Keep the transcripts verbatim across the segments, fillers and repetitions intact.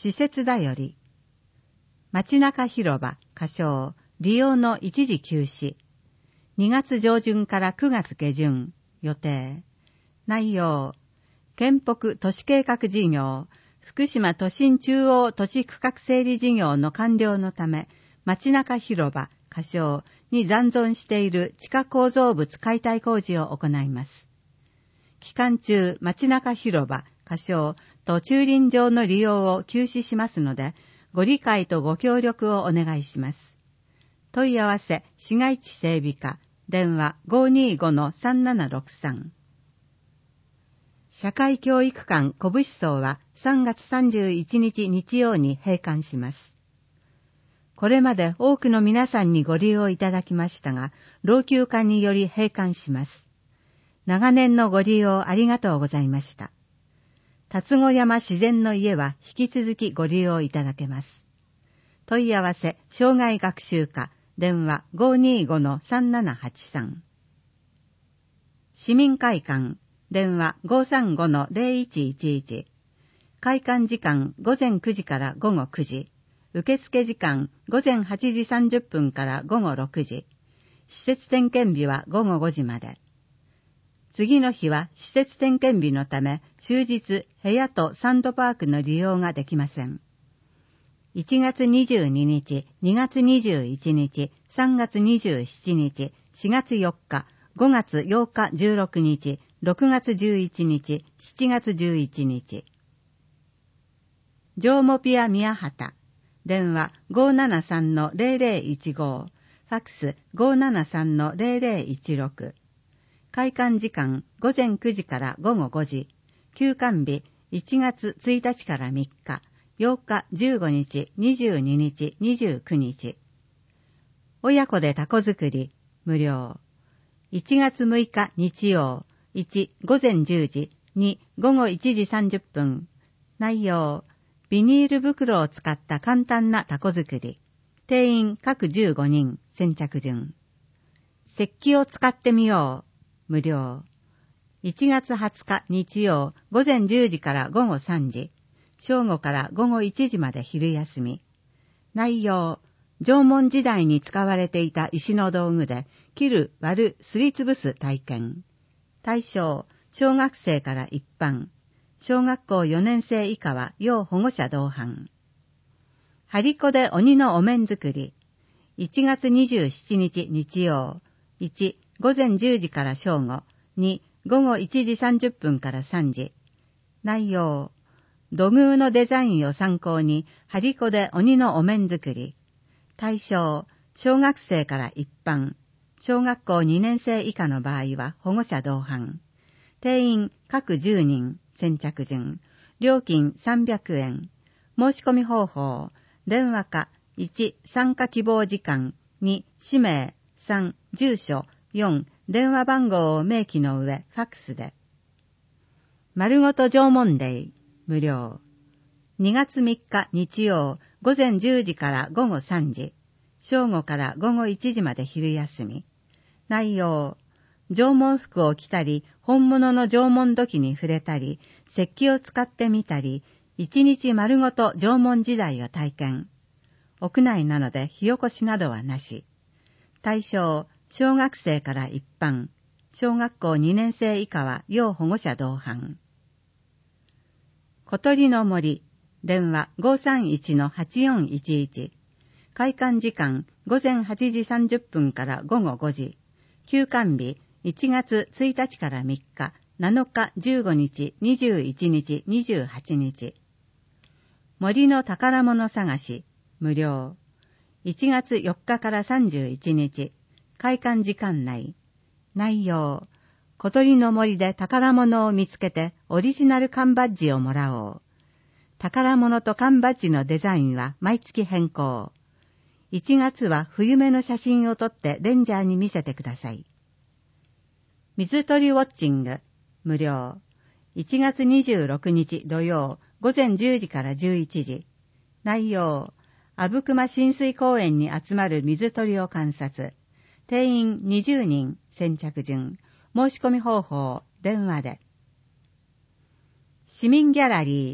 施設だより。街中広場、仮称、利用の一時休止。にがつ上旬からくがつ下旬、予定。内容、県北都市計画事業、福島都心中央都市区画整理事業の完了のため、街中広場、仮称に残存している地下構造物解体工事を行います。期間中、街中広場、仮称と駐輪場の利用を休止しますので、ご理解とご協力をお願いします。問い合わせ、市街地整備課、電話 ごーにーごのさんななろくさん。社会教育館小部層はさんがつさんじゅういちにち日曜に閉館します。これまで多くの皆さんにご利用いただきましたが、老朽化により閉館します。長年のご利用ありがとうございました。辰子山自然の家は引き続きご利用いただけます。問い合わせ、障害学習課、電話 ごーにーごのさんななはちさん。市民会館、電話 ごーさんごのゼロいちいちいち。開館時間午前くじから午後くじ。受付時間午前はちじさんじゅっぷんから午後ろくじ。施設点検日は午後ごじまで。次の日は施設点検日のため、終日部屋とサンドパークの利用ができません。いちがつにじゅうににち、にがつにじゅういちにち、さんがつにじゅうしちにち、しがつよっか、ごがつようかじゅうろくにち、ろくがつじゅういちにち、しちがつじゅういちにち。ジョーモピア宮畑。電話 ごーななさんのゼロゼロいちご。ファックス ごーななさんのゼロゼロいちろく。開館時間午前くじから午後ごじ。休館日いちがつついたちからみっか。ようか、じゅうごにち、にじゅうににち、にじゅうくにち。親子でタコ作り、無料。いちがつむいか日曜、いち、ごぜんじゅうじ、に、ごごいちじさんじゅっぷん。内容、ビニール袋を使った簡単なタコ作り。定員各じゅうごにん、先着順。石器を使ってみよう、無料。いちがつはつか日曜、ごぜんじゅうじからごごさんじ。正午からごごいちじまで昼休み。内容、縄文時代に使われていた石の道具で、切る、割る、すりつぶす体験。対象、小学生から一般。小学校よねんせい以下は要保護者同伴。張り子で鬼のお面作り。いちがつにじゅうしちにち日曜。いち、ごぜんじゅうじから正午。に、ごごいちじさんじゅっぷんからさんじ。内容、土偶のデザインを参考に、張り子で鬼のお面作り。対象、小学生から一般。小学校にねんせい以下の場合は保護者同伴。定員各じゅうにん、先着順。料金さんびゃくえん。申し込み方法。電話かいち、参加希望時間。に、氏名。さん、住所。よん、電話番号を明記の上、ファックスで。丸ごと縄文デイ。無料。にがつみっか日曜、ごぜんじゅうじからごごさんじ。正午からごごいちじまで昼休み。内容、縄文服を着たり、本物の縄文土器に触れたり、石器を使ってみたり、一日丸ごと縄文時代を体験。屋内なので火起こしなどはなし。対象、小学生から一般。小学校にねんせい以下は要保護者同伴。小鳥の森、電話 ごーさんいちのはちよんいちいち。開館時間ごぜんはちじさんじゅっぷんからごごごじ。休館日いちがつついたちからみっか、なのか、じゅうごにち、にじゅういちにち、にじゅうはちにち。森の宝物探し、無料。いちがつよっかからさんじゅういちにち。開館時間内。内容、小鳥の森で宝物を見つけてオリジナル缶バッジをもらおう。宝物と缶バッジのデザインは毎月変更。いちがつは冬目の写真を撮ってレンジャーに見せてください。水鳥ウォッチング、無料。いちがつにじゅうろくにち土曜、ごぜんじゅうじからじゅういちじ。内容、阿武隈親水公園に集まる水鳥を観察。定員にじゅうにん、先着順。申し込み方法、電話で。市民ギャラリー、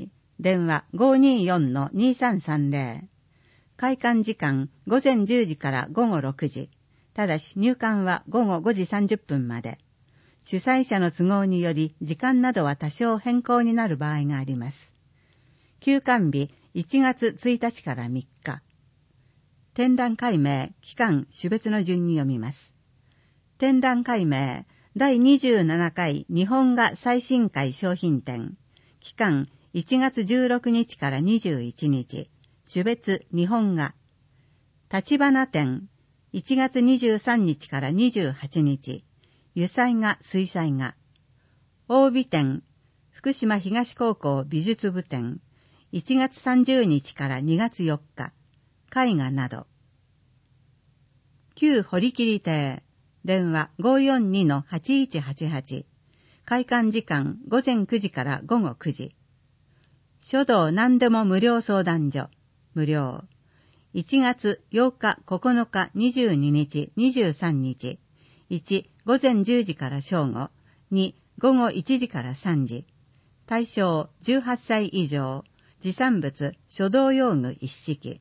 電話 ごーにーよんのにーさんさんぜろ。開館時間午前じゅうじから午後ろくじ。ただし入館は午後ごじさんじゅっぷんまで。主催者の都合により時間などは多少変更になる場合があります。休館日いちがつついたちからみっか。展覧会名、期間、種別の順に読みます。展覧会名、だいにじゅうななかい日本画最新回商品展。期間、いちがつじゅうろくにちからにじゅういちにち。種別日本画。立花展、いちがつにじゅうさんにちからにじゅうはちにち。油彩画、水彩画。大美展、福島東高校美術部展。いちがつさんじゅうにちからにがつよっか。絵画など。旧堀切亭。電話 ごーよんにのはちいちはちはち。開館時間午前くじから午後くじ。書道何でも無料相談所。無料。いちがつようか、ここのか、にじゅうににち、にじゅうさんにち。いち、午前じゅうじから正午。に、午後いちじからさんじ。対象じゅうはっさい以上。持参物、書道用具一式。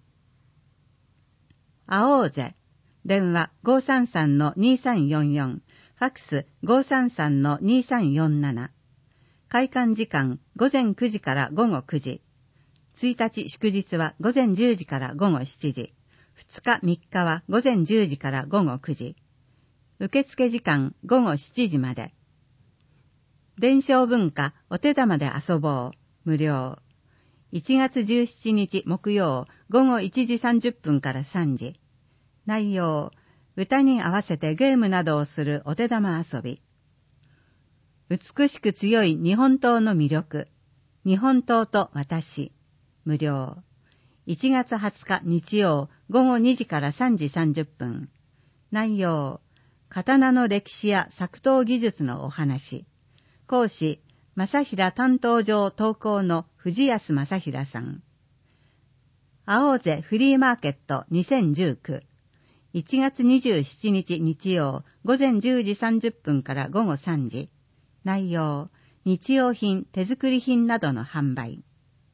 会おうぜ。電話 ごーさんさんのにーさんよんよん。ファックス ごーさんさんのにーさんよんなな。開館時間午前くじから午後くじ。ついたち祝日は午前じゅうじから午後しちじ。ふつかみっかは午前じゅうじから午後くじ。受付時間午後しちじまで。伝承文化お手玉で遊ぼう。無料。いちがつじゅうしちにち木曜午後いちじさんじゅっぷんからさんじ。内容、歌に合わせてゲームなどをするお手玉遊び。美しく強い日本刀の魅力。日本刀と私。無料。いちがつはつか日曜午後にじからさんじさんじゅっぷん。内容、刀の歴史や作刀技術のお話。講師、正平担当上投稿の藤安正平さん。会おうぜフリーマーケットにせんじゅうきゅう。いちがつにじゅうしちにち日曜午前じゅうじさんじゅっぷんから午後さんじ。内容、日用品、手作り品などの販売。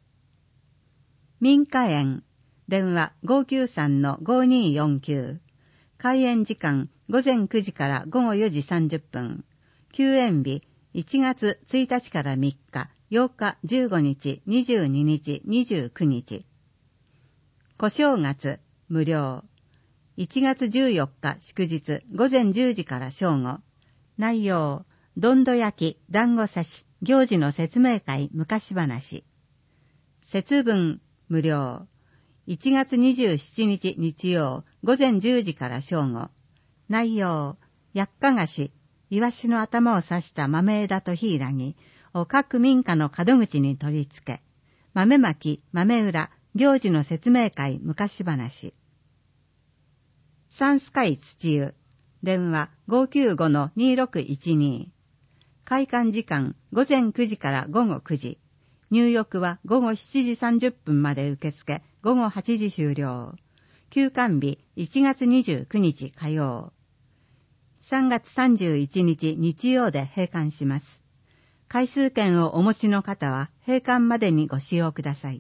民家園、電話 ごーきゅうさんのごーにーよんきゅう。開園時間午前くじから午後よじさんじゅっぷん。休園日いちがつついたちからみっか、ようか、じゅうごにち、にじゅうににち、にじゅうくにち。小正月、無料。いちがつじゅうよっか祝日午前じゅうじから正午。内容、どんど焼き、団子刺し、行事の説明会、昔話。節分、無料。いちがつにじゅうしちにち日曜午前じゅうじから正午。内容、薬家菓子、イワシの頭を刺した豆枝とヒイラギを各民家の門口に取り付け、豆まき、豆裏、行事の説明会、昔話。サンスカイ土湯、電話 ごーきゅうごのにーろくいちに。開館時間午前くじから午後くじ。入浴は午後しちじさんじゅっぷんまで受付、午後はちじ終了。休館日いちがつにじゅうくにち火曜。さんがつさんじゅういちにち日曜で閉館します。回数券をお持ちの方は閉館までにご使用ください。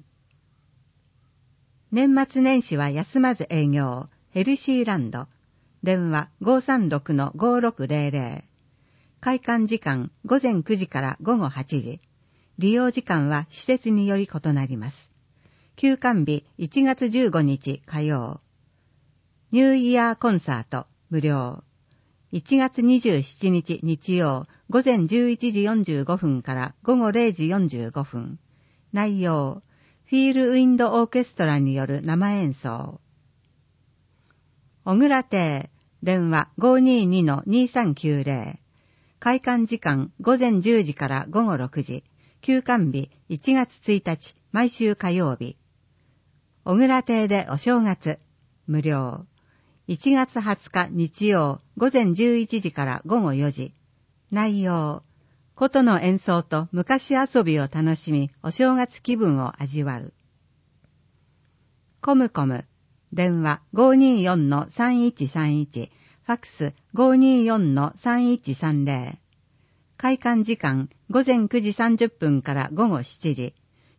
年末年始は休まず営業。ヘルシーランド。電話 ごーさんろくのごーろくぜろぜろ。開館時間午前くじから午後はちじ。利用時間は施設により異なります。休館日いちがつじゅうごにち火曜。ニューイヤーコンサート無料。いちがつにじゅうしちにち日曜午前じゅういちじよんじゅうごふんから午後れいじよんじゅうごふん。内容、フィールウィンドオーケストラによる生演奏。小倉亭、電話 ごーにーにのにーさんきゅうぜろ。開館時間午前じゅうじから午後ろくじ。休館日いちがつついたち、毎週火曜日。小倉亭でお正月、無料。いちがつはつか日曜午前じゅういちじから午後よじ。内容、琴の演奏と昔遊びを楽しみ、お正月気分を味わう。コムコム、電話 ごーにーよんのさんいちさんいち、ファックス ごーにーよんのさんいちさんぜろ。開館時間午前くじさんじゅっぷんから午後しちじ。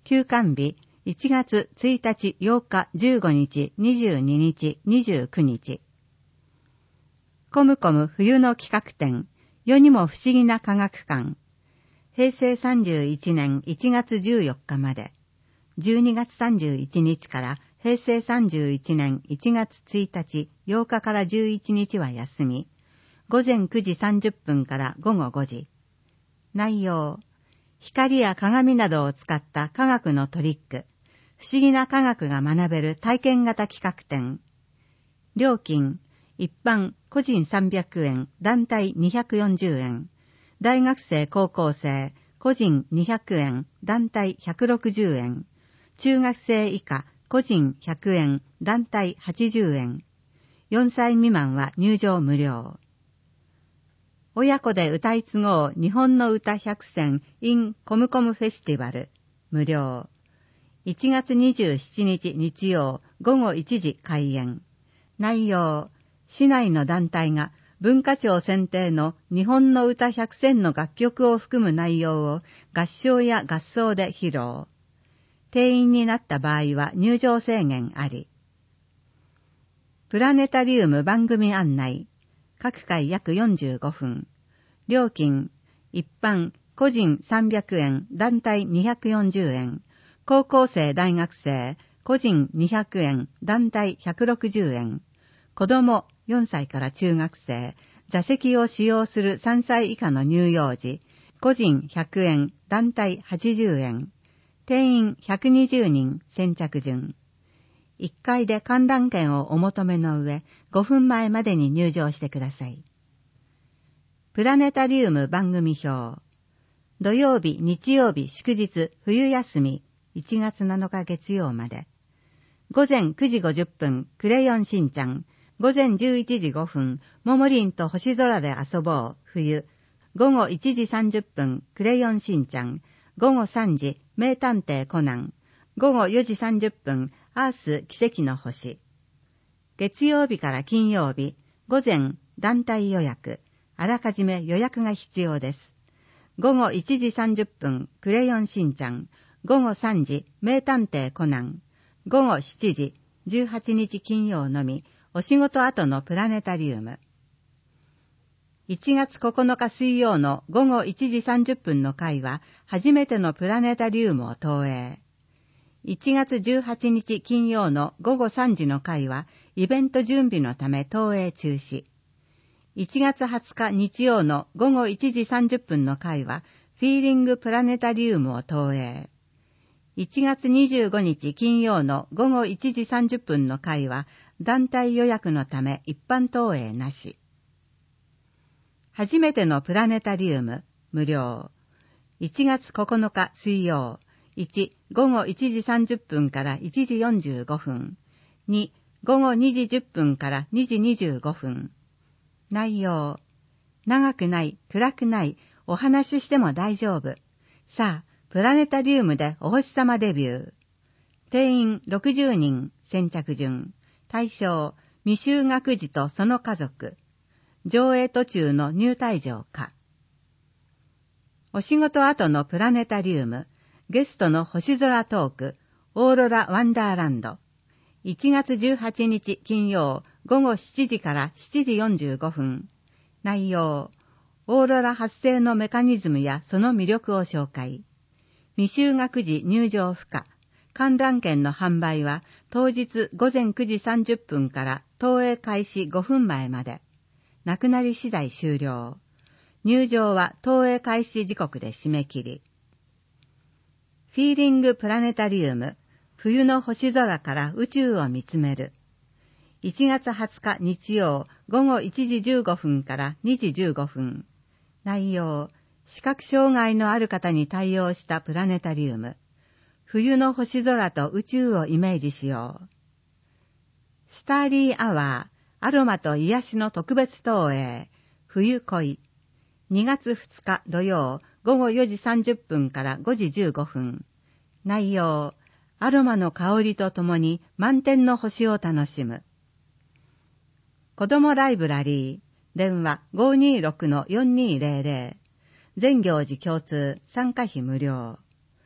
休館日いちがつついたち、ようか、じゅうごにち、にじゅうににち、にじゅうくにち。コムコム冬の企画展、世にも不思議な科学館。へいせいさんじゅういちねんいちがつじゅうよっかまで。じゅうにがつさんじゅういちにちからへいせいさんじゅういちねんいちがつついたち、ようかからじゅういちにちは休み。ごぜんくじさんじゅっぷんからごごごじ。内容、光や鏡などを使った科学のトリック、不思議な科学が学べる体験型企画展。料金、一般、個人さんびゃくえん、団体にひゃくよんじゅうえん。大学生、高校生、個人にひゃくえん、団体ひゃくろくじゅうえん。中学生以下、個人ひゃくえん、団体はちじゅうえん。よんさい未満は入場無料。親子で歌い継ごう日本の歌百選 in コムコムフェスティバル、無料。いちがつにじゅうしちにち日曜ごごいちじ開演。内容、市内の団体が文化庁選定の日本の歌百選の楽曲を含む内容を合唱や合奏で披露。定員になった場合は入場制限あり。プラネタリウム番組案内。各回約よんじゅうごふん。料金、一般、個人さんびゃくえん、団体にひゃくよんじゅうえん。高校生大学生、個人にひゃくえん、団体ひゃくろくじゅうえん。子供よんさいから中学生、座席を使用するさんさい以下の乳幼児、個人ひゃくえん、団体はちじゅうえん。定員ひゃくにじゅうにん、先着順。いっかいで観覧券をお求めの上、ごふんまえまでに入場してください。プラネタリウム番組表。土曜日、日曜日、祝日、冬休み、いちがつなのか月曜まで。ごぜんくじごじゅっぷん、クレヨンしんちゃん。ごぜんじゅういちじごふん、ももりんと星空で遊ぼう、冬。ごごいちじさんじゅっぷん、クレヨンしんちゃん。ごごさんじ、名探偵コナン。ごごよじさんじゅっぷん、アース奇跡の星。月曜日から金曜日、午前、団体予約。あらかじめ予約が必要です。ごごいちじさんじゅっぷん、クレヨンしんちゃん。ごごさんじ、名探偵コナン。ごごしちじ、じゅうはちにち金曜のみ、お仕事後のプラネタリウム。いちがつここのか水曜のごごいちじさんじゅっぷんの回は、初めてのプラネタリウムを投影。いちがつじゅうはちにち金曜のごごさんじの回は、イベント準備のため投影中止。いちがつはつか日曜のごごいちじさんじゅっぷんの回は、フィーリングプラネタリウムを投影。いちがつにじゅうごにち金曜のごごいちじさんじゅっぷんの回は、団体予約のため一般投影なし。初めてのプラネタリウム、無料。いちがつここのか水曜。いち、ごごいちじさんじゅっぷんからいちじよんじゅうごふん。に、ごごにじじゅっぷんからにじにじゅうごふん。内容。長くない、暗くない、お話ししても大丈夫。さあ、プラネタリウムでお星様デビュー。定員ろくじゅうにん、先着順。対象、未就学児とその家族。上映途中の入退場か。お仕事後のプラネタリウム。ゲストの星空トーク。オーロラワンダーランド。いちがつじゅうはちにち金曜ごごしちじからしちじよんじゅうごふん。内容。オーロラ発生のメカニズムやその魅力を紹介。未就学児入場不可。観覧券の販売は当日ごぜんくじさんじゅっぷんから投影開始ごふんまえまで。なくなり次第終了。入場は投影開始時刻で締め切り。フィーリングプラネタリウム。冬の星空から宇宙を見つめる。いちがつはつか日曜ごごいちじじゅうごふんからにじじゅうごふん。内容。視覚障害のある方に対応したプラネタリウム。冬の星空と宇宙をイメージしよう。スターリーアワー、アロマと癒しの特別投影、冬恋。にがつふつか土曜、ごごよじさんじゅっぷんからごじじゅうごふん。内容、アロマの香りとともに満天の星を楽しむ。子供ライブラリー、電話 ごーにーろくのよんにーぜろぜろ。全行事共通、参加費無料。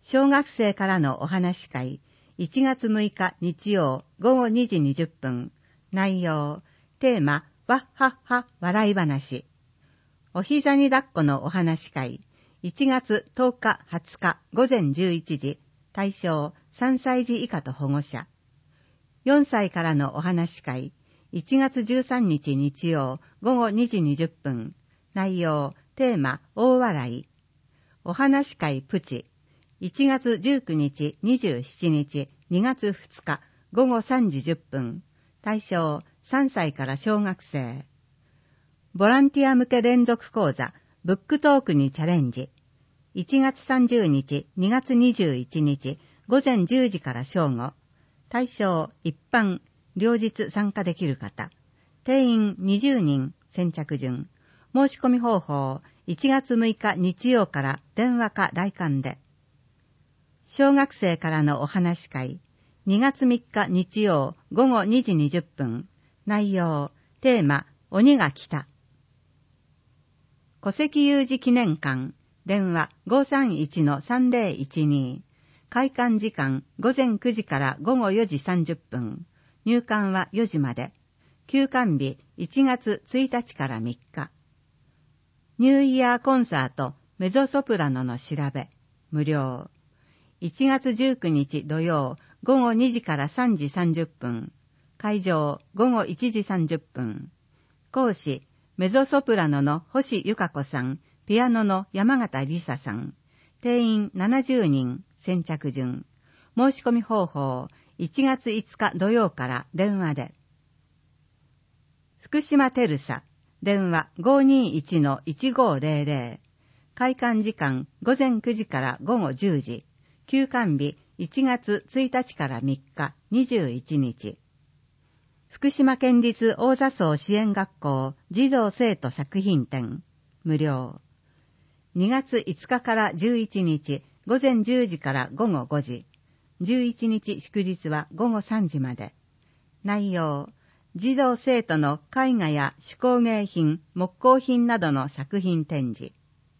小学生からのお話会、いちがつむいか日曜ごごにじにじゅっぷん。内容、テーマ、わっはっは笑い話。お膝に抱っこのお話会、いちがつとおかはつかごぜんじゅういちじ。対象さんさいじ以下と保護者。よんさいからのお話会、いちがつじゅうさんにち日曜ごごにじにじゅっぷん。内容、テーマ、大笑い。お話会プチ。いちがつじゅうくにち、にじゅうしちにち、にがつふつかごごさんじじゅっぷん。対象さんさいから小学生。ボランティア向け連続講座、ブックトークにチャレンジ。いちがつさんじゅうにち、にがつにじゅういちにち、ごぜんじゅうじから正午。対象一般、両日参加できる方。定員にじゅうにん、先着順。申し込み方法、いちがつむいか日曜から電話か来館で。小学生からのお話会、にがつみっか日曜ごごにじにじゅっぷん。内容、テーマ、鬼が来た。戸籍有事記念館、電話 ごさんいちのさんぜろいちに。開館時間ごぜんくじからごごよじさんじゅっぷん。入館はよじまで。休館日いちがつついたちからみっか。ニューイヤーコンサートメゾソプラノの調べ。無料。いちがつじゅうくにち土曜ごごにじからさんじさんじゅっぷん。会場ごごいちじさんじゅっぷん。講師メゾソプラノの星由香子さん、ピアノの山形里沙さん。定員ななじゅうにん、先着順。申し込み方法、いちがついつか土曜から電話で。福島テルサ、電話 ごにいちのいちごぜろぜろ。開館時間ごぜんくじからごごじゅうじ。休館日いちがつついたちからみっか、にじゅういちにち。福島県立大座荘支援学校児童生徒作品展。無料。にがついつかからじゅういちにち、ごぜんじゅうじからごごごじ。じゅういちにち祝日はごごさんじまで。内容、児童生徒の絵画や手工芸品、木工品などの作品展示。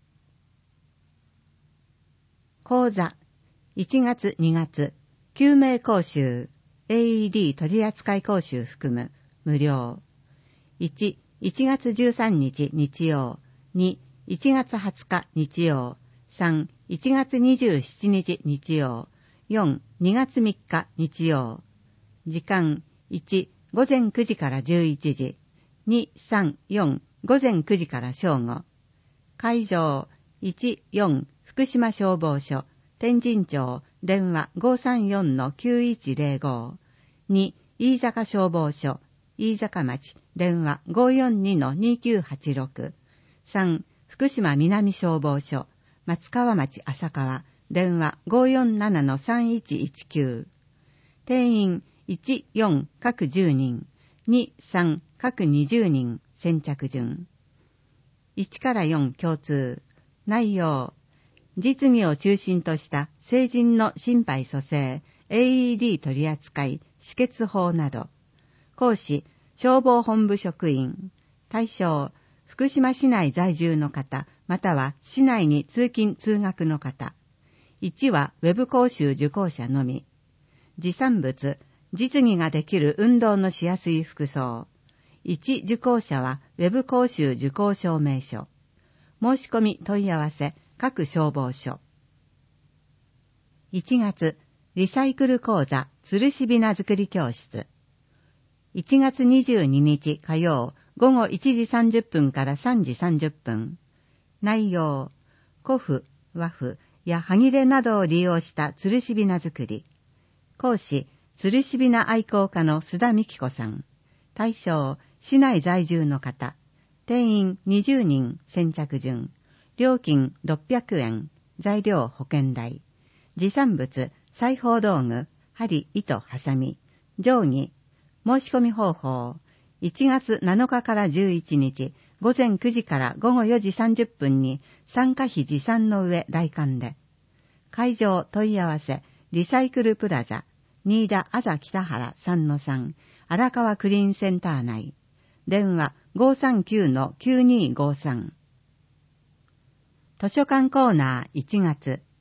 講座、いちがつにがつ、救命講習、エーイーディー 取扱講習含む、無料。いち、いちがつじゅうさんにち日曜。に、いちがつはつか日曜。さん、いちがつにじゅうしちにち日曜。よん、にがつみっか日曜。時間、いち、ごぜんくじからじゅういちじ。に、さん、よん、ごぜんくじから正午。会場、いち、よん、福島消防署、天神町、電話 ごさんよんのきゅういちぜろご。に、飯坂消防署、飯坂町、電話 ごよんにのにきゅうはちろく。さん、福島南消防署、松川町浅川、電話 ごよんななのさんいちいちきゅう。定員いち、よん各じゅうにん、に、さん各にじゅうにん、先着順。いちからよん共通。内容、実技を中心とした成人の心肺蘇生、エーイーディー 取扱い、止血法など。講師、消防本部職員。対象、福島市内在住の方、または市内に通勤通学の方。いちはウェブ講習受講者のみ。持参物、実技ができる運動のしやすい服装。いち受講者はウェブ講習受講証明書。申し込み問い合わせ、各消防署。いちがつ、リサイクル講座、つるしびな作り教室。いちがつにじゅうににち火曜、ごごいちじさんじゅっぷんからさんじさんじゅっぷん。内容、古布、和布やはぎれなどを利用したつるしびな作り。講師、つるしびな愛好家の須田美希子さん。対象、市内在住の方。定員にじゅうにん、先着順。料金ろっぴゃくえん。材料保険代。持参物、裁縫道具、針、糸、ハサミ。定規。申し込み方法。いちがつなのかからじゅういちにち、ごぜんくじからごごよじさんじゅっぷんに参加費持参の上来館で。会場問い合わせ、リサイクルプラザ、新田あざ北原 さんのさん、荒川クリーンセンター内。電話 ごさんきゅうのきゅうにごさん。図書館コーナーいちがつ。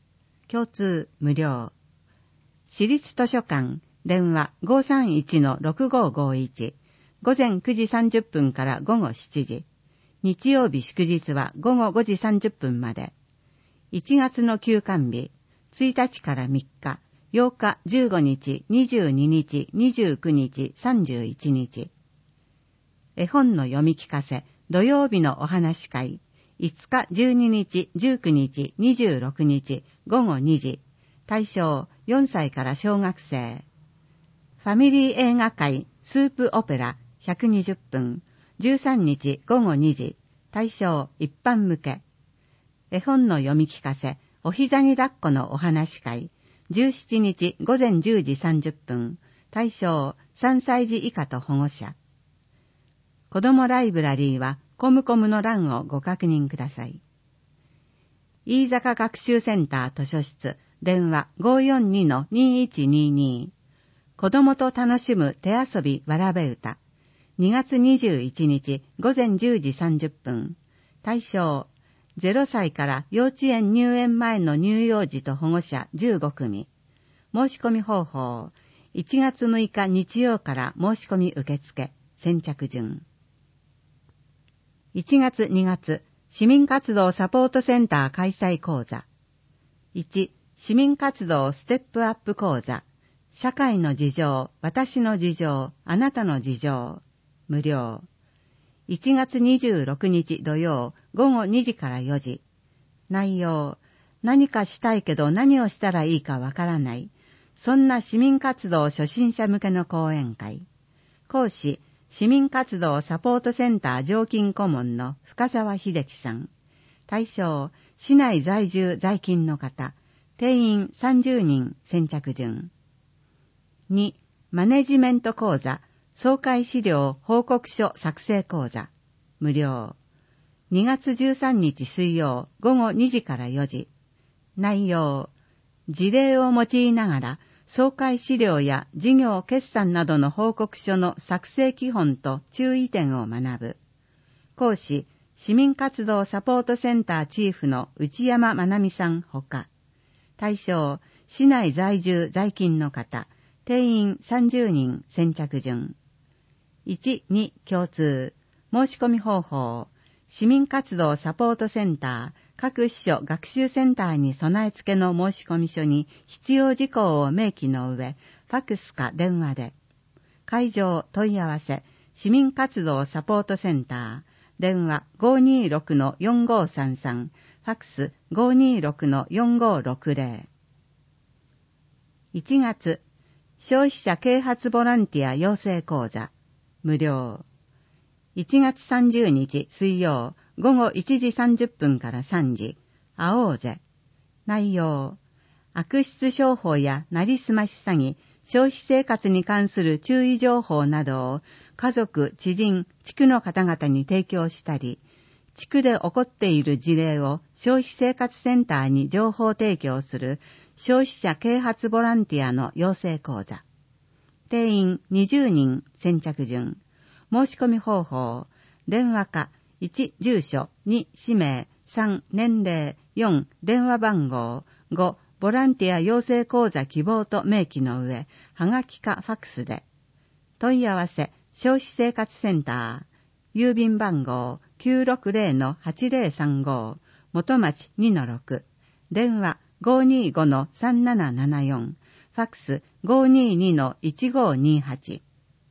共通無料。私立図書館、電話 ごーさんいちのろくごーごーいち、午前くじさんじゅっぷんから午後しちじ、日曜日祝日は午後ごじさんじゅっぷんまで。いちがつの休館日、ついたちからみっか、ようか、じゅうごにち、にじゅうににち、にじゅうくにち、さんじゅういちにち。絵本の読み聞かせ、土曜日のお話会、いつか、じゅうににち、じゅうくにち、にじゅうろくにち、午後にじ。対象、よんさいから小学生。ファミリー映画会、スープオペラ、ひゃくにじゅっぷん。じゅうさんにち午後にじ。対象、一般向け。絵本の読み聞かせ、お膝に抱っこのお話会。じゅうしちにち午前じゅうじさんじゅっぷん。対象、さんさいじ以下と保護者。子どもライブラリーは、コムコムの欄をご確認ください。飯坂学習センター図書室、電話 ごーよんにのにいちにに。子どもと楽しむ手遊びわらべ歌。にがつにじゅういちにち午前じゅうじさんじゅっぷん。対象、ゼロさいから幼稚園入園前の乳幼児と保護者じゅうごくみ。申し込み方法、いちがつむいか日曜から申し込み受付、先着順。いちがつにがつ、市民活動サポートセンター開催講座。いち、市民活動ステップアップ講座。社会の事情、私の事情、あなたの事情。無料。いちがつにじゅうろくにち土曜、午後にじからよじ。内容、何かしたいけど何をしたらいいかわからない。そんな市民活動初心者向けの講演会。講師、市民活動サポートセンター常勤顧問の深澤秀樹さん。対象、市内在住在勤の方。定員さんじゅうにん、先着順。に、マネジメント講座、総会資料報告書作成講座。無料。にがつじゅうさんにち水曜、午後にじからよじ。内容、事例を用いながら、総会資料や事業決算などの報告書の作成基本と注意点を学ぶ。講師、市民活動サポートセンターチーフの内山まなみさんほか。対象、市内在住在勤の方。定員さんじゅうにん、先着順。いち、に共通。申し込み方法。市民活動サポートセンター、各支所学習センターに備え付けの申し込み書に必要事項を明記の上、ファックスか電話で。会場問い合わせ、市民活動サポートセンター、電話 ごーにーろくのよんごーさんさん、ファックス ごーにーろくのよんごーろくぜろ。いちがつ、消費者啓発ボランティア養成講座、無料。いちがつさんじゅうにち水曜、午後いちじさんじゅっぷんからさんじ、会おうぜ。内容、悪質商法やなりすまし詐欺、消費生活に関する注意情報などを家族、知人、地区の方々に提供したり、地区で起こっている事例を消費生活センターに情報提供する消費者啓発ボランティアの養成講座。定員にじゅうにん、先着順。申し込み方法、電話か、いち、住所、に、氏名、さん、年齢、よん、電話番号、ご、ボランティア養成講座希望と明記の上、はがきかファックスで。問い合わせ、消費生活センター、郵便番号 きゅうろくぜろのはちぜろさんご、元町 にのろく、電話 ごーにーごのさんななななよん、ファックス ごーにーにのいちごーにーはち。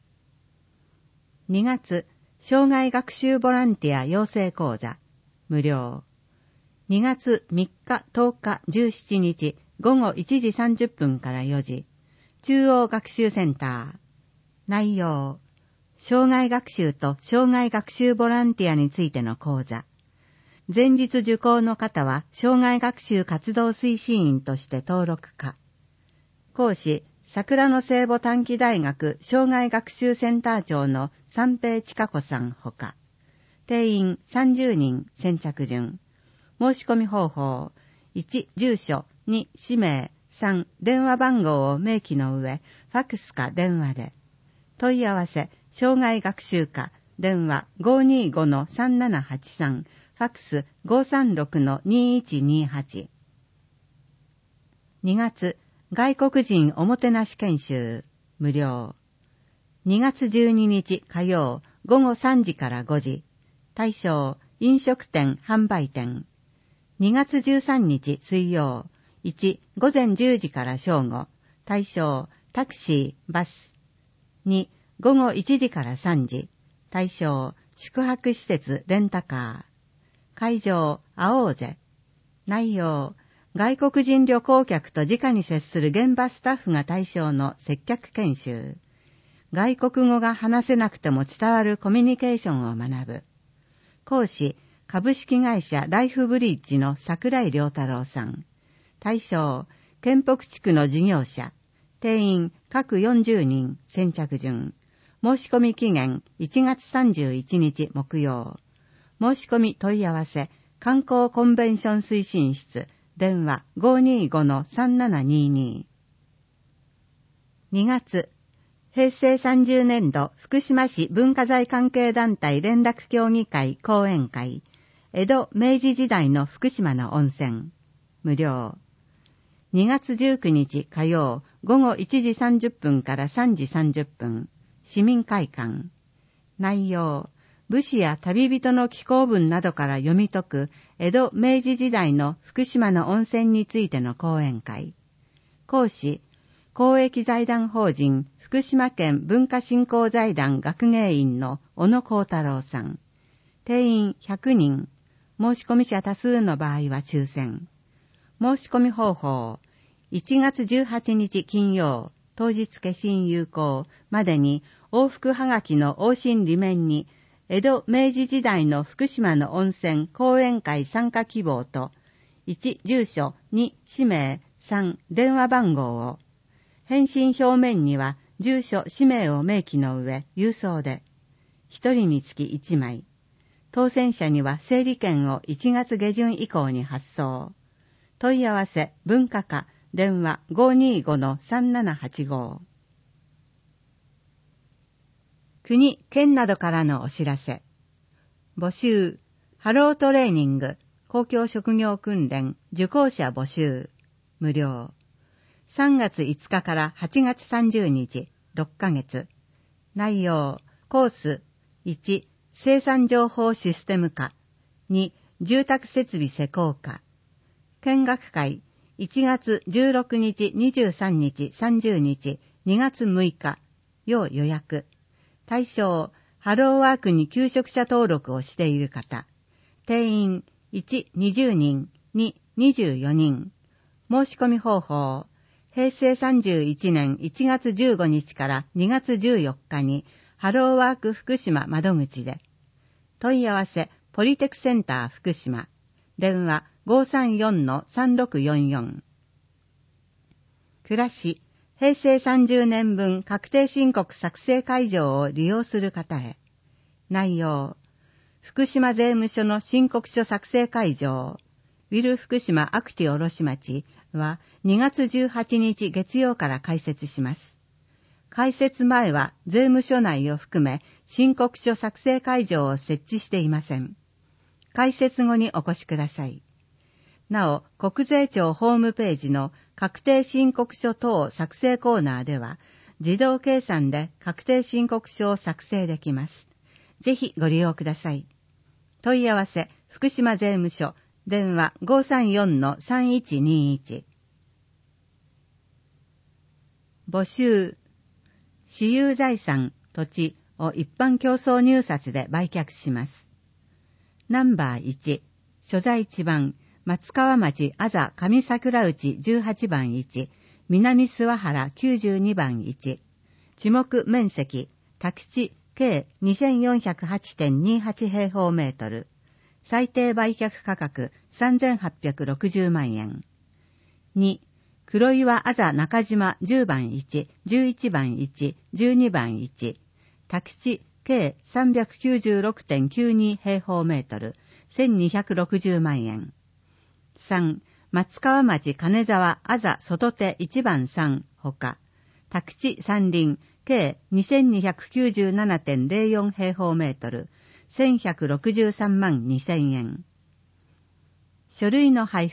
にがつ、障害学習ボランティア養成講座、無料。にがつみっか、とおか、じゅうしちにち、午後いちじさんじゅっぷんからよじ、中央学習センター。内容、障害学習と障害学習ボランティアについての講座。前日受講の方は、障害学習活動推進員として登録可。講師、桜の聖母短期大学障害学習センター長の三平千佳子さんほか。定員さんじゅうにん、先着順。申し込み方法、いち、住所、に、氏名、さん、電話番号を明記の上、ファックスか電話で。問い合わせ、障害学習課、電話 ごーにーごのさんななはちさん、ファックス ごーさんろくのにいちにはち。 にがつ、外国人おもてなし研修、無料。にがつじゅうににち火曜、ごごさんじからごじ、対象、飲食店、販売店。にがつじゅうさんにち水曜、いち、午前じゅうじから正午、対象、タクシー、バス。に、午後いちじからさんじ、対象、宿泊施設、レンタカー。会場、会おうぜ。内容、外国人旅行客と直に接する現場スタッフが対象の接客研修。外国語が話せなくても伝わるコミュニケーションを学ぶ。講師、株式会社ライフブリッジの桜井良太郎さん。対象、県北地区の事業者。定員、各よんじゅうにん、先着順。申し込み期限、いちがつさんじゅういちにち木曜。申し込み問い合わせ、観光コンベンション推進室、電話 ごーにーごのさんななにーにー。にがつ、平成さんじゅうねんど福島市文化財関係団体連絡協議会講演会、江戸明治時代の福島の温泉、無料。にがつじゅうくにち火曜、ごごいちじさんじゅっぷんからさんじさんじゅっぷん、市民会館。内容、武士や旅人の紀行文などから読み解く江戸明治時代の福島の温泉についての講演会。講師、公益財団法人福島県文化振興財団学芸員の小野幸太郎さん。定員ひゃくにん。申し込み者多数の場合は抽選。申し込み方法。いちがつじゅうはちにち金曜、当日消印有効までに往復はがきの往診裏面に江戸明治時代の福島の温泉講演会参加希望といち住所、に氏名、さん電話番号を。返信表面には住所、氏名を明記の上、郵送で。一人につきいちまい。当選者には整理券をいちがつげじゅん以降に発送。問い合わせ、文化課、電話 ごーにーごのさんななはちご。国、県などからのお知らせ。募集、ハロートレーニング、公共職業訓練、受講者募集、無料。さんがついつかからはちがつさんじゅうにち、ろっかげつ。内容、コース、いち、生産情報システム化、に、住宅設備施工化。見学会、いちがつじゅうろくにち、にじゅうさんにち、さんじゅうにち、にがつむいか、要予約。対象、ハローワークに求職者登録をしている方。定員、いち、にじゅうにん、に、にじゅうよにん。申し込み方法、平成さんじゅういちねんいちがつじゅうごにちからにがつじゅうよっかに、ハローワーク福島窓口で。問い合わせ、ポリテクセンター福島。電話 ごーさんよんのさんろくよんよん。暮らし、平成さんじゅうねんぶん確定申告作成会場を利用する方へ。内容、福島税務署の申告書作成会場、ウィル福島アクティ卸町はにがつじゅうはちにち月曜から開設します。開設前は税務署内を含め申告書作成会場を設置していません。開設後にお越しください。なお、国税庁ホームページの確定申告書等作成コーナーでは、自動計算で確定申告書を作成できます。ぜひご利用ください。問い合わせ、福島税務署、電話 ごーさんよんのさんいちにいち。募集、私有財産、土地を一般競争入札で売却します。ナンバーいち、所在地番、松川町あざ上桜内じゅうはちばんいち、南諏訪原きゅうじゅうにばんいち、地目面積、宅地計 にせんよんひゃくはちてんにじゅうはち 平方メートル、最低売却価格さんぜんはっぴゃくろくじゅうまんえん。に、黒岩あざ中島じゅうばんいち、じゅういちばんいち、じゅうにばんいち、宅地計 さんびゃくきゅうじゅうろくてんきゅうに 平方メートル、せんにひゃくろくじゅうまんえん。さん、松川町金沢あざ外手いちばんさんほか、宅地山林計 にせんにひゃくきゅうじゅうななてんぜろよん 平方メートル、せんひゃくろくじゅうさんまんにせんえん。書類の配布、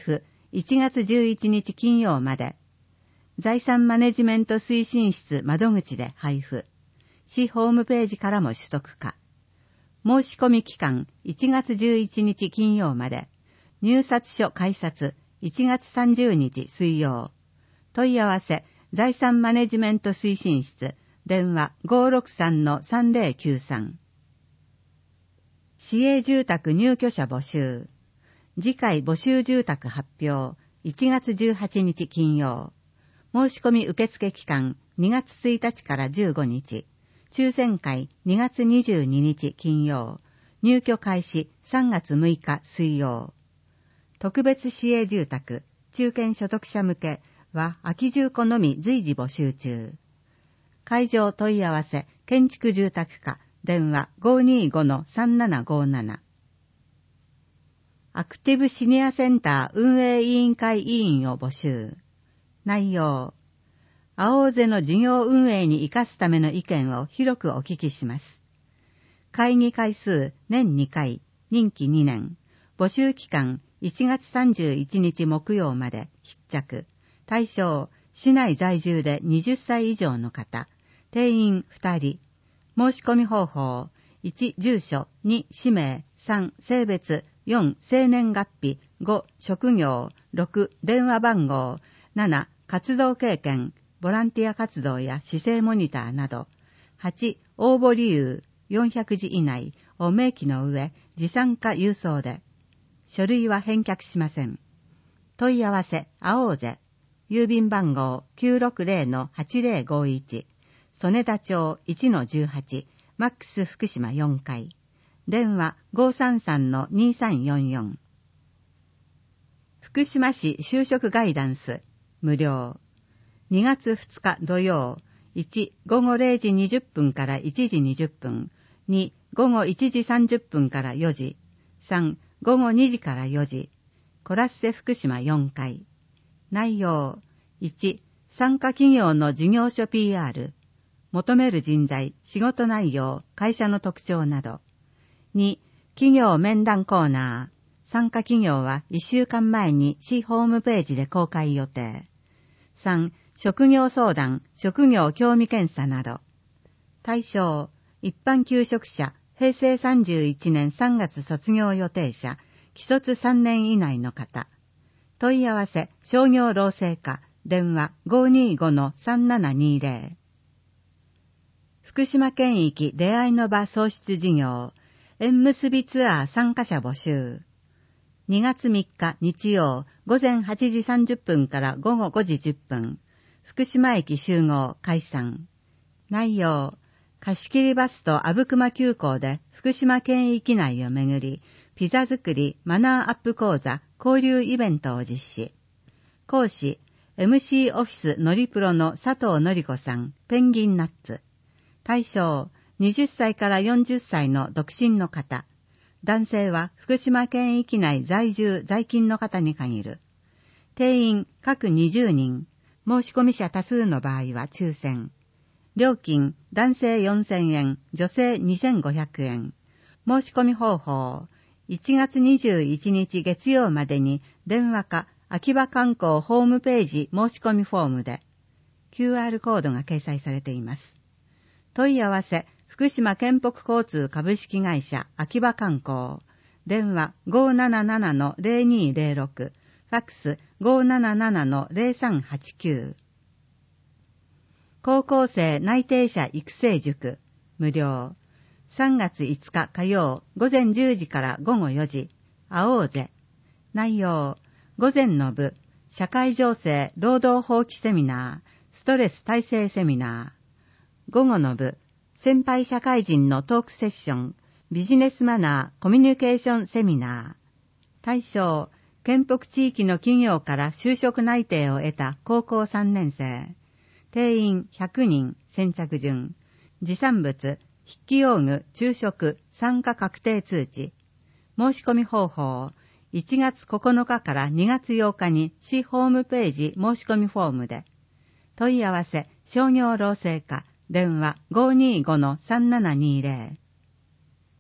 いちがつじゅういちにち金曜まで、財産マネジメント推進室窓口で配布。市ホームページからも取得可。申し込み期間いちがつじゅういちにち金曜まで。入札書開札いちがつさんじゅうにち水曜。問い合わせ財産マネジメント推進室。電話 ごーろくさんのさんぜろきゅうさん。市営住宅入居者募集。次回募集住宅発表。いちがつじゅうはちにち金曜。申し込み受付期間にがつついたちからじゅうごにち。抽選会にがつにじゅうににち金曜。入居開始さんがつむいか水曜。特別市営住宅、中堅所得者向けは空き住戸のみ随時募集中。会場問い合わせ、建築住宅課、電話 ごーにーごのさんななごーなな。アクティブシニアセンター運営委員会委員を募集。内容。青瀬の事業運営に生かすための意見を広くお聞きします。会議回数年にかい、任期にねん。募集期間いちがつさんじゅういちにち木曜まで必着。対象、市内在住ではたち以上の方。定員ふたり。申し込み方法。いち、住所。に、氏名。さん、性別。よん、生年月日。ご、職業。ろく、電話番号。なな、活動経験。ボランティア活動や市政モニターなど。はち、応募理由。よんひゃくじ以内を明記の上、持参か郵送で。書類は返却しません。問い合わせ、青瀬。郵便番号 きゅうろくぜろのはちぜろごいち。曽根田町 いちのじゅうはち。マックス福島よんかい。電話 ごーさんさんのにさんよんよん。福島市就職ガイダンス。無料。にがつふつか土曜。いち、ごごれいじにじゅっぷんからいちじにじゅっぷん。に、ごごいちじさんじゅっぷんからよじ。さん、ごごにじからよじ。コラッセ福島よんかい。内容。いち、参加企業の事業所 ピーアール。求める人材、仕事内容、会社の特徴など。に、企業面談コーナー。参加企業はいっしゅうかんまえに市ホームページで公開予定。さん、職業相談、職業興味検査など。対象、一般求職者、へいせいさんじゅういちねんさんがつ卒業予定者、既卒さんねん以内の方。問い合わせ、商業労政課、電話 ごーにーごのさんななにぜろ。福島県域出会いの場創出事業、縁結びツアー参加者募集。にがつみっか日曜、午前はちじさんじゅっぷんからごごごじじゅっぷん、福島駅集合解散。内容、貸切バスと阿武隈急行で福島県域内をめぐり、ピザ作り、マナーアップ講座、交流イベントを実施。講師、エムシー オフィスのりプロの佐藤のり子さん、ペンギンナッツ。対象、はたちからよんじゅっさいの独身の方。男性は福島県域内在住在勤の方に限る。定員各にじゅうにん。申し込み者多数の場合は抽選。料金、男性よんせんえん、女性にせんごひゃくえん。申し込み方法。いちがつにじゅういちにち月曜までに電話か秋葉観光ホームページ申し込みフォームで キューアール コードが掲載されています。問い合わせ、福島県北交通株式会社秋葉観光。電話 ごーななななのぜろにーぜろろく。ファックス ごーななななのぜろさんはちきゅう。高校生内定者育成塾。無料。さんがついつか火曜、午前じゅうじからごごよじ。青瀬。内容。午前の部、社会情勢労働法規セミナー、ストレス耐性セミナー。午後の部、先輩社会人のトークセッション、ビジネスマナーコミュニケーションセミナー。対象、県北地域の企業から就職内定を得た高校さんねん生。定員ひゃくにん、先着順。持参物、筆記用具、昼食、参加確定通知。申し込み方法。いちがつここのかからにがつようかに市ホームページ申し込みフォームで。問い合わせ、商業労政課、電話 ごーにーごのさんななにぜろ。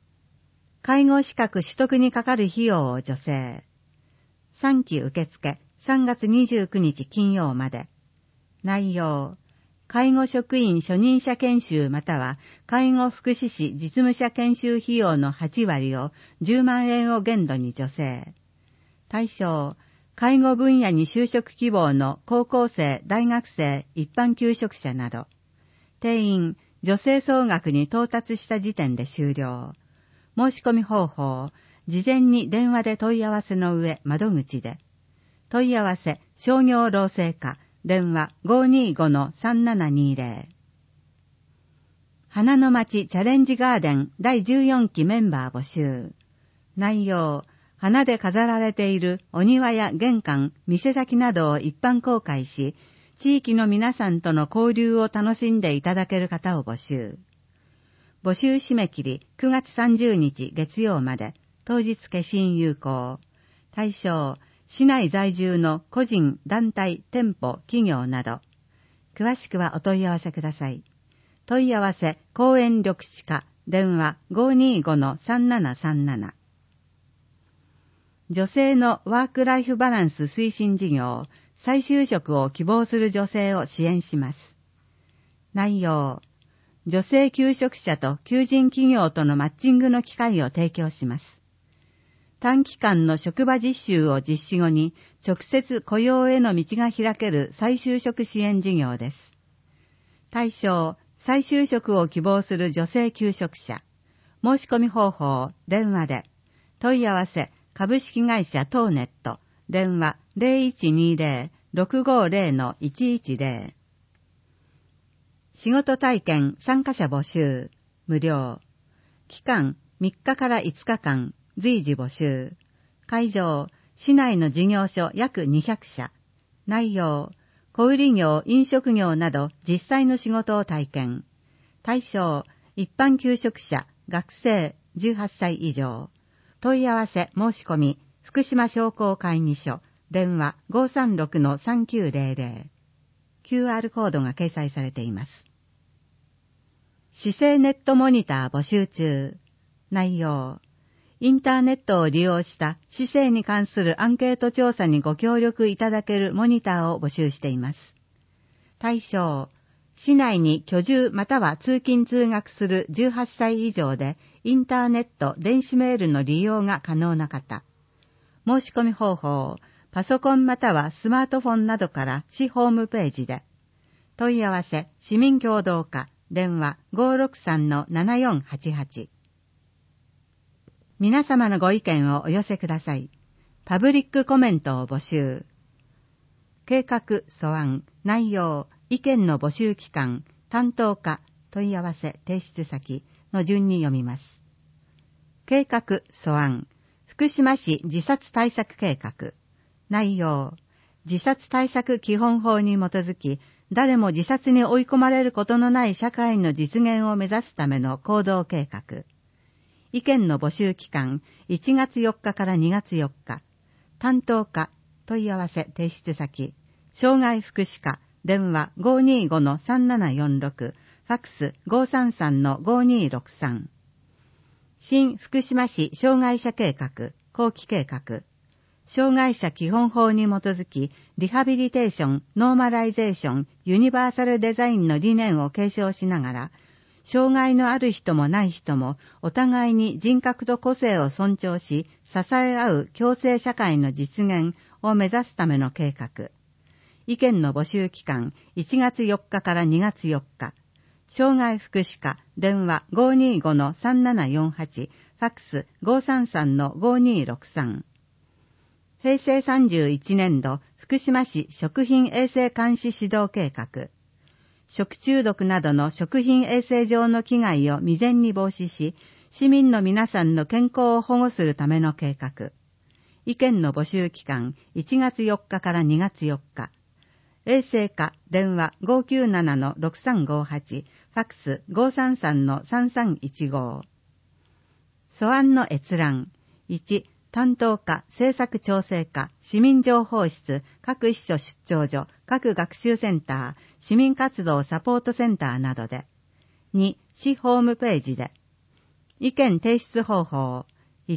介護資格取得にかかる費用を助成。さんき受付、 さんがつにじゅうくにち金曜まで。内容、介護職員初任者研修または介護福祉士実務者研修費用のはちわりをじゅうまんえんを限度に助成。対象、介護分野に就職希望の高校生、大学生、一般求職者など。定員、助成総額に到達した時点で終了。申し込み方法、事前に電話で問い合わせの上、窓口で。問い合わせ、商業労政課、電話 ごーにーごのさんななにーぜろ。花の町チャレンジガーデンだいじゅうよんきメンバー募集。内容、花で飾られているお庭や玄関、店先などを一般公開し、地域の皆さんとの交流を楽しんでいただける方を募集。募集締め切りくがつさんじゅうにち月曜まで、当日消印有効。対象、市内在住の個人、団体、店舗、企業など。詳しくはお問い合わせください。問い合わせ、公園緑地課、電話 ごーにーごのさんななさんなな。女性のワークライフバランス推進事業、再就職を希望する女性を支援します。内容、女性求職者と求人企業とのマッチングの機会を提供します。短期間の職場実習を実施後に直接雇用への道が開ける再就職支援事業です。対象、再就職を希望する女性求職者。申し込み方法、電話で。問い合わせ、株式会社トーネット。電話 ゼロいちにゼロ ろくごゼロのいちいちゼロ。仕事体験参加者募集。無料。期間みっかからいつかかん。随時募集。会場、市内の事業所約にひゃくしゃ。内容、小売業、飲食業など実際の仕事を体験。対象、一般求職者、学生、じゅうはっさい以上。問い合わせ、申し込み、福島商工会議所、電話 ごーさんろくのさんきゅうゼロゼロ。キューアール コードが掲載されています。市政ネットモニター募集中。内容、インターネットを利用した市政に関するアンケート調査にご協力いただけるモニターを募集しています。対象、市内に居住または通勤通学するじゅうはっさい以上でインターネット、電子メールの利用が可能な方。申し込み方法、パソコンまたはスマートフォンなどから市ホームページで。問い合わせ、市民協働課、電話 ごーろくさんのななよんはちはち。皆様のご意見をお寄せください。パブリックコメントを募集。計画、素案、内容、意見の募集期間、担当課、問い合わせ、提出先の順に読みます。計画、素案、福島市自殺対策計画。内容、自殺対策基本法に基づき、誰も自殺に追い込まれることのない社会の実現を目指すための行動計画。意見の募集期間、いちがつよっかからにがつよっか。担当課、問い合わせ、提出先、障害福祉課、電話 ごーにーごのさんななよんろく、ファックス ごーさんさんのごーにーろくさん。新福島市障害者計画、後期計画。障害者基本法に基づき、リハビリテーション、ノーマライゼーション、ユニバーサルデザインの理念を継承しながら、障害のある人もない人もお互いに人格と個性を尊重し、支え合う共生社会の実現を目指すための計画。意見の募集期間、いちがつよっかからにがつよっか。障害福祉課、電話 ごーにーごのさんななよんはち、ファックス ごーさんさんのごーにーろくさん。平成さんじゅういちねんど福島市食品衛生監視指導計画。食中毒などの食品衛生上の危害を未然に防止し、市民の皆さんの健康を保護するための計画。意見の募集期間、いちがつよっかからにがつよっか。衛生課、電話 ごーきゅうななのろくさんごはち、ファックス ごーさんさんのさんさんいちご。素案の閲覧。いち、担当課、政策調整課、市民情報室、各秘書出張所、各学習センター、市民活動サポートセンターなどで。に、市ホームページで。意見提出方法。いち、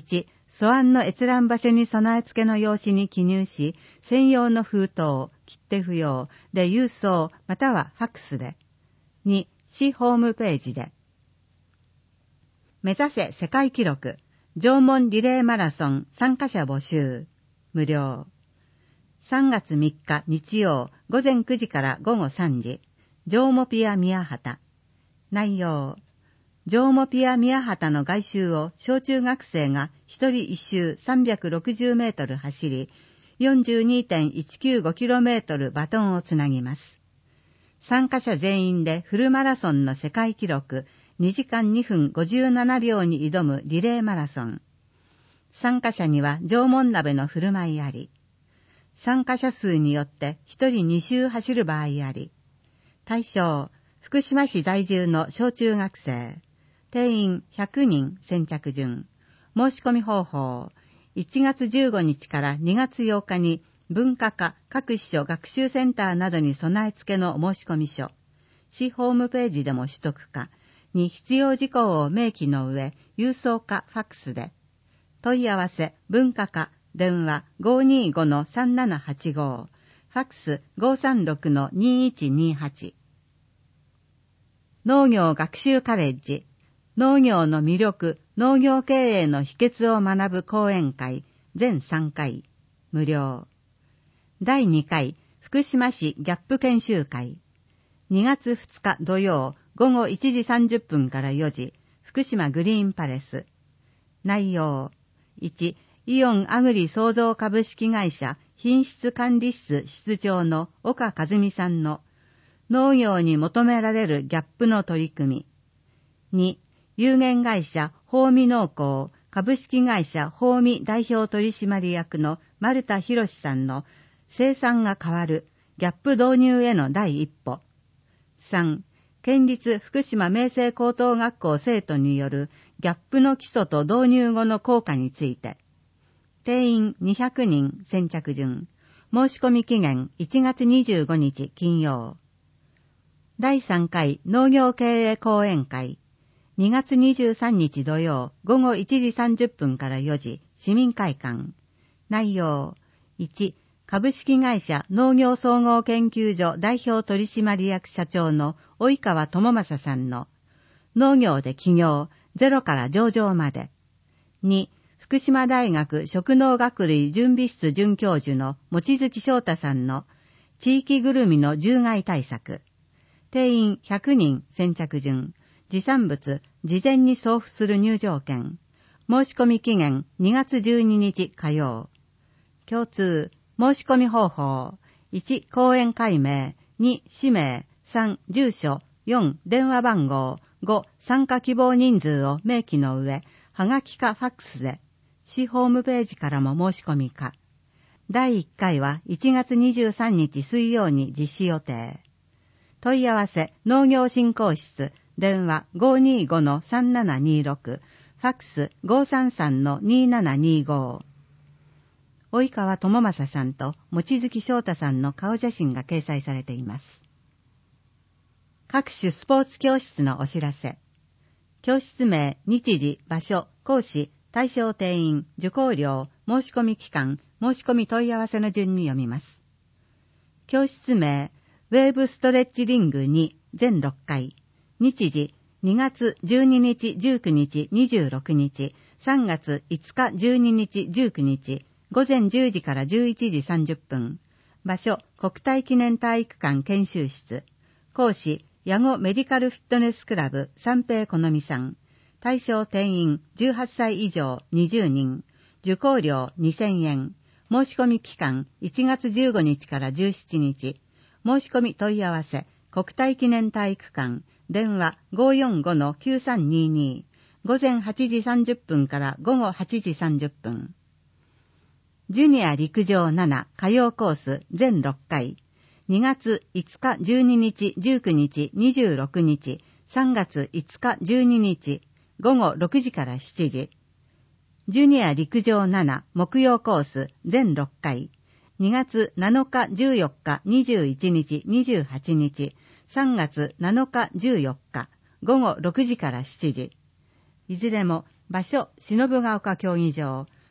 素案の閲覧場所に備え付けの用紙に記入し、専用の封筒、切手不要で郵送またはファックスで。に、市ホームページで。目指せ世界記録、縄文リレーマラソン参加者募集、無料。さんがつみっか日曜午前くじから午後さんじ、縄文ピア宮畑。内容。縄文ピア宮畑の外周を小中学生が一人一周さんびゃくろくじゅうメートル走り、よんじゅうにてんいちきゅうごキロメートルバトンをつなぎます。参加者全員でフルマラソンの世界記録にじかんにふんごじゅうななびょうに挑むリレーマラソン。参加者には縄文鍋の振る舞いあり。参加者数によって一人に周走る場合あり。対象、福島市在住の小中学生。定員ひゃくにん先着順。申し込み方法。いちがつじゅうごにちからにがつようかに文化課各支所学習センターなどに備え付けの申し込み書。市ホームページでも取得かに必要事項を明記の上、郵送かファックスで。問い合わせ文化課電話 ごーにーごのさんななはちご、ファックス ごーさんろくのにーいちにーはち。農業学習カレッジ。農業の魅力、農業経営の秘訣を学ぶ講演会、全さんかい、無料。だいにかい、福島市ギャップ研修会。にがつふつか土曜、午後いちじさんじゅっぷんからよじ、福島グリーンパレス。内容。いち、イオンアグリ創造株式会社品質管理室室長の岡和美さんの農業に求められるギャップの取り組み。に、有限会社豊美農工株式会社豊美代表取締役の丸田博さんの生産が変わるギャップ導入への第一歩。さん、県立福島明星高等学校生徒によるギャップの基礎と導入後の効果について。定員にひゃくにん先着順。申し込み期限いちがつにじゅうごにち金曜。だいさんかい農業経営講演会。にがつにじゅうさんにち土曜午後いちじさんじゅっぷんからよじ市民会館。内容。いち、株式会社農業総合研究所代表取締役社長の及川智正さんの農業で起業ゼロから上場まで。に、福島大学食農学類準備室准教授の望月翔太さんの地域ぐるみの獣害対策。定員ひゃくにん先着順。持参物、事前に送付する入場券。申し込み期限にがつじゅうににち火曜。共通、申し込み方法。いち、講演会名。に、氏名。さん、住所。よん、電話番号。ご、参加希望人数を明記の上、はがきかファックスで。市ホームページからも申し込みか。だいいっかいはいちがつにじゅうさんにち水曜に実施予定。問い合わせ農業振興室。電話 ごーにーごのさんななにーろく、ファックス ごーさんさんのにーななにーご。及川智正さんと望月翔太さんの顔写真が掲載されています。各種スポーツ教室のお知らせ。教室名、日時、場所、講師、対象定員、受講料、申し込み期間、申し込み問い合わせの順に読みます。教室名、ウェーブストレッチリングに全ろっかい。日時、にがつじゅうににち、じゅうくにち、にじゅうろくにち、さんがついつか、じゅうににち、じゅうくにち、午前じゅうじからじゅういちじさんじゅっぷん。場所、国体記念体育館研修室。講師、矢後メディカルフィットネスクラブ三平好美さん。対象定員じゅうはっさい以上にじゅうにん。受講料にせんえん。申し込み期間いちがつじゅうごにちからじゅうしちにち。申し込み問い合わせ、国体記念体育館。電話 ごーよんごのきゅうさんにーにー。午前はちじさんじゅっぷんから午後はちじさんじゅっぷん。ジュニア陸上なな火曜コース全ろっかい。にがついつか、じゅうににち、じゅうくにち、にじゅうろくにち、さんがついつか、じゅうににち、午後ろくじからしちじ。ジュニア陸上なな木曜コース全ろっかい。にがつなのか、じゅうよっか、にじゅういちにち、にじゅうはちにち、さんがつなのか、じゅうよっか、午後ろくじからしちじ。いずれも場所、篠ヶ丘競技場、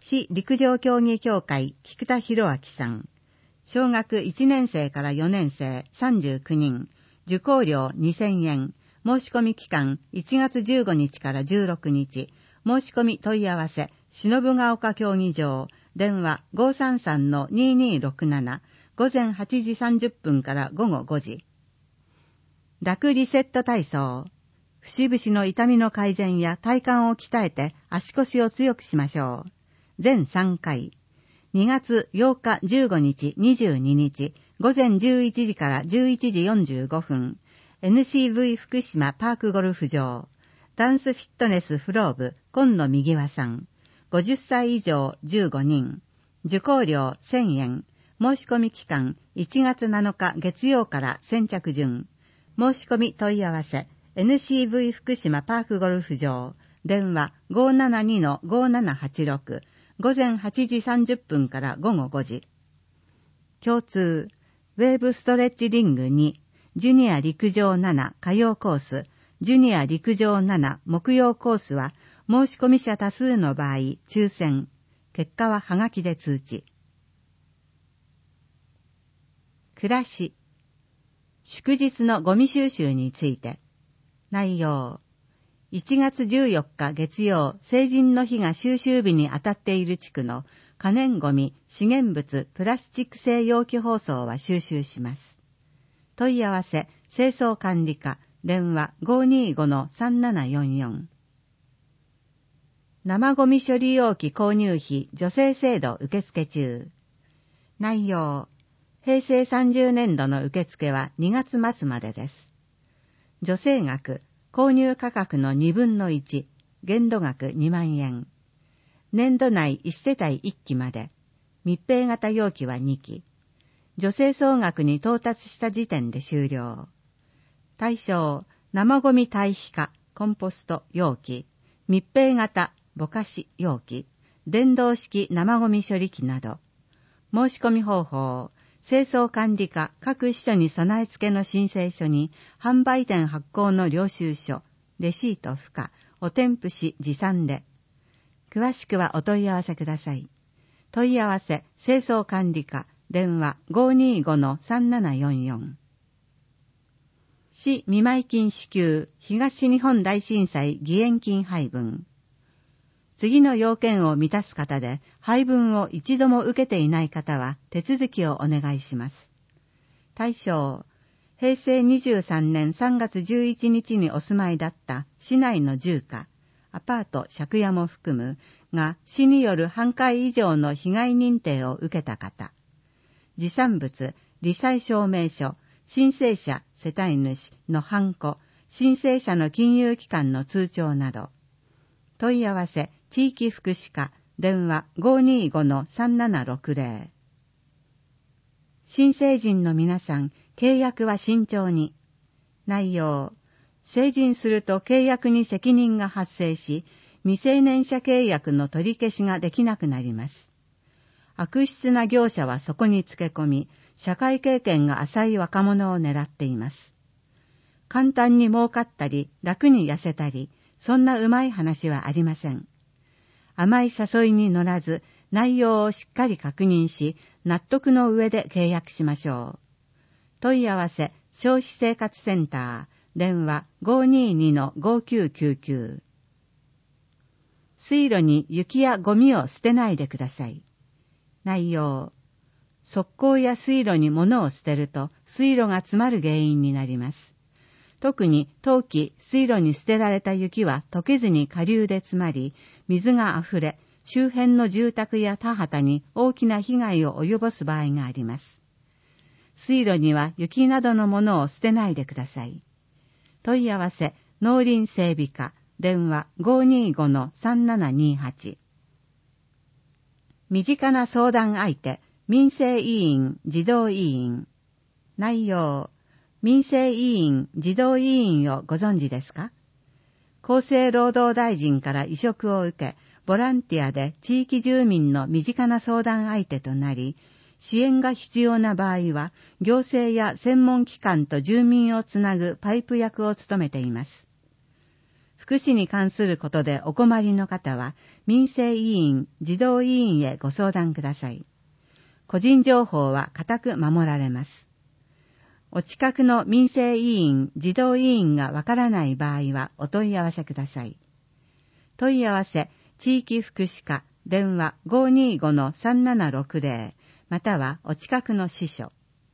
市陸上競技協会菊田博明さん。小学いちねん生からよねん生さんじゅうきゅうにん。受講料にせんえん。申し込み期間いちがつじゅうごにちからじゅうろくにち。申し込み問い合わせ、篠ヶ丘競技場。電話 ごーさんさんのにーにーろくなな。午前はちじさんじゅっぷんから午後ごじ。楽リセット体操。節々の痛みの改善や体幹を鍛えて足腰を強くしましょう。全さんかい。にがつようかじゅうごにちにじゅうににち午前じゅういちじからじゅういちじよんじゅうごふん エヌシーブイ 福島パークゴルフ場ダンスフィットネスフロー部今野右輪さんごじゅっさい以上じゅうごにん受講料せんえん申し込み期間いちがつなのか月曜から先着順申し込み問い合わせ エヌシーブイ 福島パークゴルフ場電話 ごーななにのごーななはちろく午前はちじさんじゅっぷんから午後ごじ。共通、ウェーブストレッチリングに、ジュニア陸上なな火曜コース、ジュニア陸上なな木曜コースは、申し込み者多数の場合、抽選。結果ははがきで通知。暮らし。祝日のゴミ収集について。内容。いちがつじゅうよっか月曜、成人の日が収集日に当たっている地区の可燃ゴミ、資源物、プラスチック製容器包装は収集します。問い合わせ、清掃管理課、電話 ごーにーごのさんななよんよん。生ゴミ処理容器購入費助成制度受付中。内容、へいせいさんじゅうねんどの受付はにがつまつまでです。助成額、購入価格のにぶんのいち、限度額にまんえん。年度内いちせたいいっきまで。密閉型容器はにき。助成総額に到達した時点で終了。対象、生ゴミ堆肥化、コンポスト容器、密閉型、ぼかし容器、電動式生ゴミ処理機など。申し込み方法、清掃管理課各支所に備え付けの申請書に販売店発行の領収書、レシート付加、お添付し持参で。詳しくはお問い合わせください。問い合わせ、清掃管理課、電話 ごーにーごのさんななよんよん。市見舞金支給、東日本大震災義援金配分。次の要件を満たす方で、配分を一度も受けていない方は手続きをお願いします。対象、へいせいにじゅうさんねんさんがつじゅういちにちにお住まいだった市内の住家、アパート借家も含むが市による半壊以上の被害認定を受けた方、持産物、罹災証明書、申請者、世帯主のハンコ、申請者の金融機関の通帳など。問い合わせ、地域福祉課、電話 ごーにーごのさんななろくぜろ。新成人の皆さん、契約は慎重に。内容、成人すると契約に責任が発生し、未成年者契約の取り消しができなくなります。悪質な業者はそこにつけ込み、社会経験が浅い若者を狙っています。簡単に儲かったり、楽に痩せたり、そんなうまい話はありません。甘い誘いに乗らず、内容をしっかり確認し、納得の上で契約しましょう。問い合わせ、消費生活センター、電話 ごーにーにのごーきゅうきゅうきゅう。水路に雪やゴミを捨てないでください。内容、側溝や水路に物を捨てると水路が詰まる原因になります。特に冬季水路に捨てられた雪は溶けずに下流で詰まり、水があふれ、周辺の住宅や田畑に大きな被害を及ぼす場合があります。水路には雪などのものを捨てないでください。問い合わせ、農林整備課、電話 ごーにーごのさんななにはち。身近な相談相手、民生委員、児童委員。内容、民生委員、児童委員をご存知ですか？厚生労働大臣から委嘱を受け、ボランティアで地域住民の身近な相談相手となり、支援が必要な場合は、行政や専門機関と住民をつなぐパイプ役を務めています。 福祉に関することでお困りの方は、民生委員、児童委員へご相談ください。個人情報は固く守られます。お近くの民生委員、児童委員がわからない場合はお問い合わせください。問い合わせ、地域福祉課、電話 ごーにーごのさんななろくぜろ またはお近くの支所。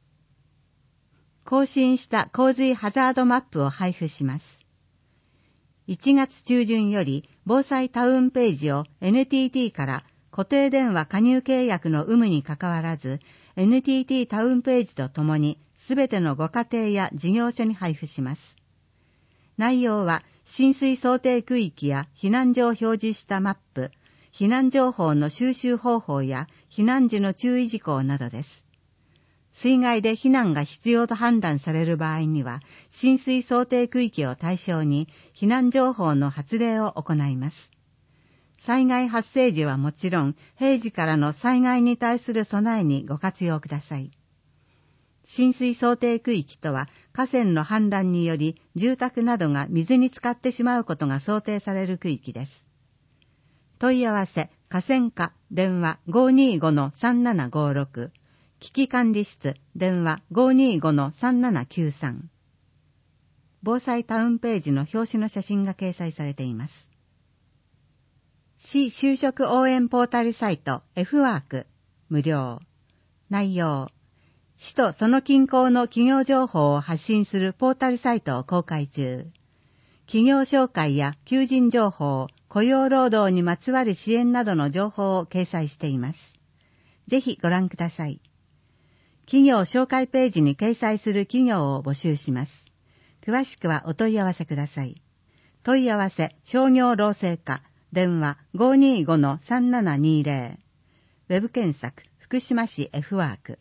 更新した洪水ハザードマップを配布します。いちがつ中旬より防災タウンページを エヌティーティー から固定電話加入契約の有無にかかわらず エヌティーティー タウンページとともにすべてのご家庭や事業所に配布します。内容は浸水想定区域や避難所を表示したマップ、避難情報の収集方法や避難時の注意事項などです。水害で避難が必要と判断される場合には、浸水想定区域を対象に避難情報の発令を行います。災害発生時はもちろん、平時からの災害に対する備えにご活用ください。浸水想定区域とは、河川の氾濫により住宅などが水に浸かってしまうことが想定される区域です。問い合わせ、河川課、電話 ごーにーごのさんななごろく、危機管理室、電話 ごーにーごのさんななきゅうさん。防災タウンページの表紙の写真が掲載されています。市就職応援ポータルサイト F ワーク、無料。内容、市とその近郊の企業情報を発信するポータルサイトを公開中。企業紹介や求人情報、雇用労働にまつわる支援などの情報を掲載しています。ぜひご覧ください。企業紹介ページに掲載する企業を募集します。詳しくはお問い合わせください。問い合わせ、商業労政課、電話 ごーにーごのさんななにぜろ。ウェブ検索、福島市 F ワーク。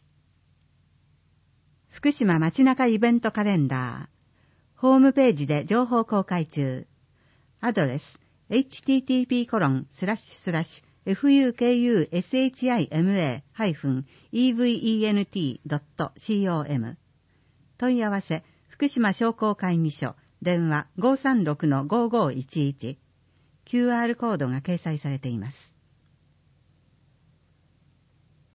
福島街中イベントカレンダー。ホームページで情報公開中。アドレス、エイチティーティーピーコロンスラッシュスラッシュエフユーケーユーエスエイチアイエムエーハイフンイーブイイーエヌティードットコム。問い合わせ、福島商工会議所、電話 ごーさんろくのごーごーいちいち。キューアール コードが掲載されています。